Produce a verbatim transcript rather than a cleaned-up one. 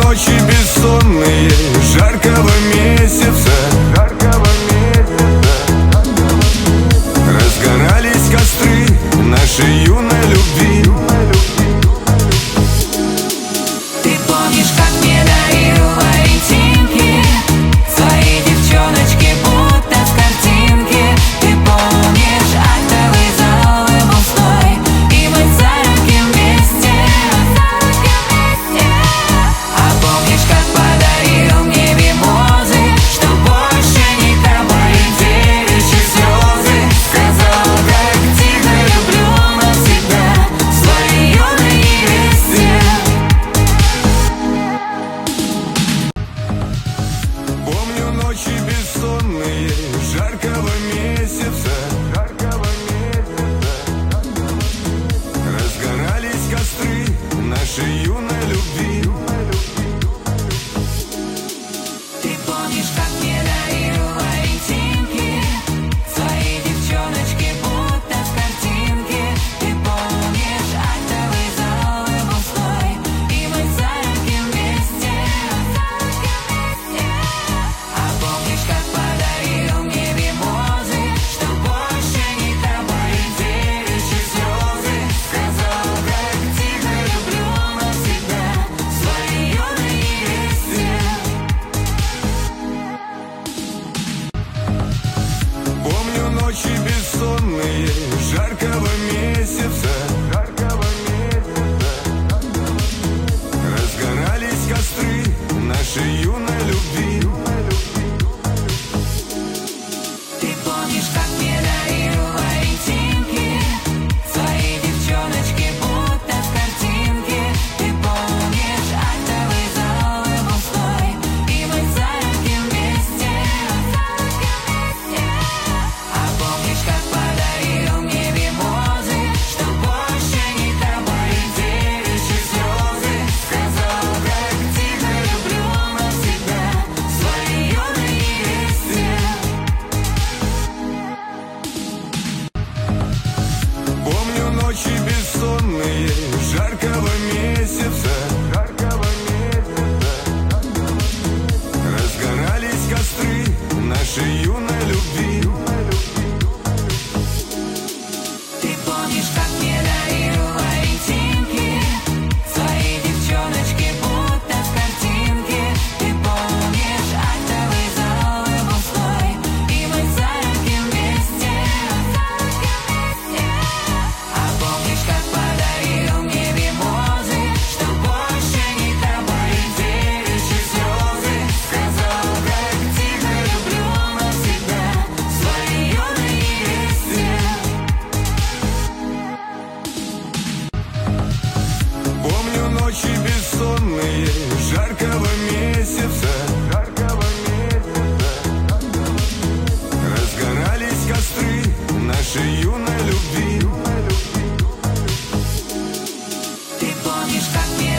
ночи бессонные жаркого месяца, жаркого месяца. Разгорались костры нашей юной любви. Ты помнишь, как мне дарила интимки свои девчоночки, будто с картинки. Ты помнишь актовый зал и пустой, и мы за руки вместе. А помнишь, как подарил мне мимозы, что больше не капали девичьи слезы. Сказал, как тихо люблю навсегда своей юной невесте. Помню ночи бессонные жаркого месяца, жаркого месяца. Разгорались костры нашей юной любви. Ты помнишь, как мне дарила интимки свои девчоночки, будто с картинки. Ты помнишь актовый зал и пустой, и мы за руки вместе. А помнишь, как подарил мне мимозы, что больше не капали девичьи слезы. Сказал, как тихо люблю навсегда своей юной невесте. Помню ночи бессонные жаркого месяца, жаркого месяца. Разгорались костры нашей юной любви. Ты помнишь, как мне дарила интимки свои девчоночки, будто с картинки. Ты помнишь актовый зал и пустой, и мы за руки вместе. А помнишь, как подарил мне мимозы, что больше не капали девичьи слезы. Сказал, как тихо люблю навсегда своей юной невесте. Помню ночи бессонные жаркого месяца, жаркого месяца. Разгорались костры нашей юной любви. Ты помнишь, как мне дарила интимки свои девчоночки, будто с картинки. Ты помнишь актовый зал и пустой, и мы за руки вместе. А помнишь, как подарил мне мимозы, что больше не капали девичьи слезы. Сказал, как тихо люблю навсегда своей юной невесте. Помню ночи бессонные жаркого месяца, жаркого месяца. Разгорались костры нашей юной любви. Ты помнишь, как мне